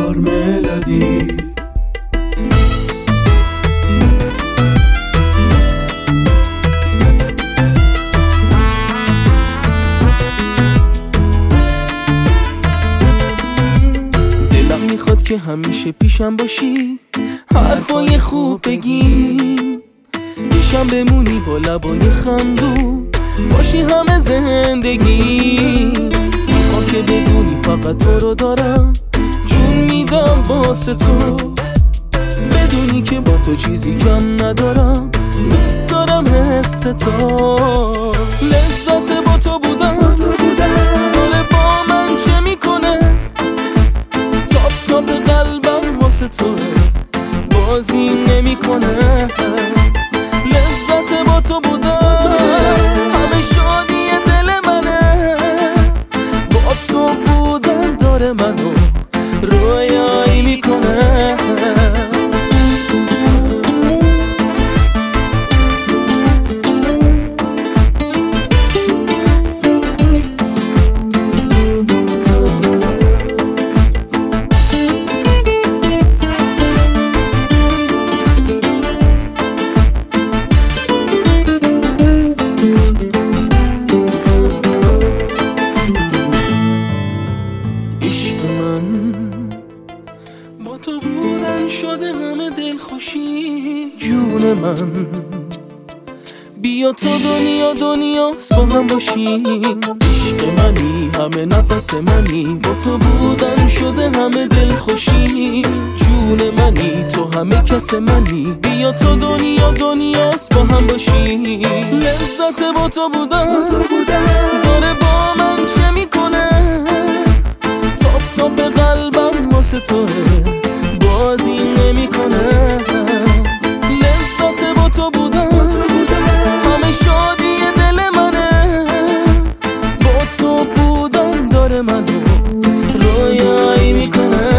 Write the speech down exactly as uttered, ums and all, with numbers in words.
بار ملودی. دلم میخواد که همیشه پیشم باشی، حرفای خوب بگیم، پیشم بمونی با لبای خندون، باشی همه زندگی. میخوام که بدونی فقط تو رو دارم، جون میدم واسه تو، بدونی که با تو چیزی کم ندارم، دوست دارم حس تو. لذت با تو بودن داره با من چه میکنه، تاپ تاپ قلبم واسه توه، بازی نمیکنه. لذت با تو بودن همه شادی دل منه، با تو بودن داره منو رویایی میکنه. با تو بودن شده همه دل خوشی، جون من بیا تو دنیا دنیاست با هم باشیم. عشق منی همه نفس منی، با تو بودن شده همه دل خوشی، جون منی تو همه کس منی، بیا تو دنیا دنیاست با هم باشیم. لذت با تو بودن داره با من چه میکنه، تاپ تاپ قلبم واسه توه، بازی نمیکنه. لذت با تو بودن همه شادی دل منه، با تو بودن داره منو رویایی میکنه.